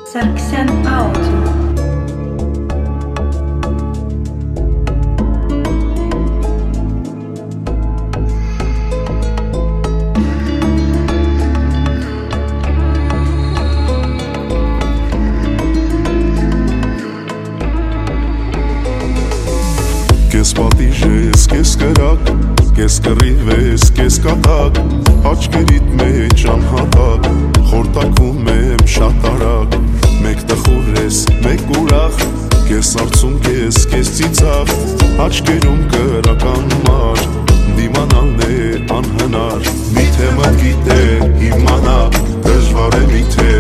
Sargsyan Audio. Կես պատիժ ես, կես կրակ, կես կռիվ ես, կես կատակ, աչքերիդ մեջ անհատակ, խորտակում եմ շատ արագ, մեկ տխուր ես, մեկ ուրախ, կես արցունք ես, կես ծիծաղ, աչքերում կրական մար, դիմանալն է անհնար, միթե մտքիդ է իմանա, դժվար է միթե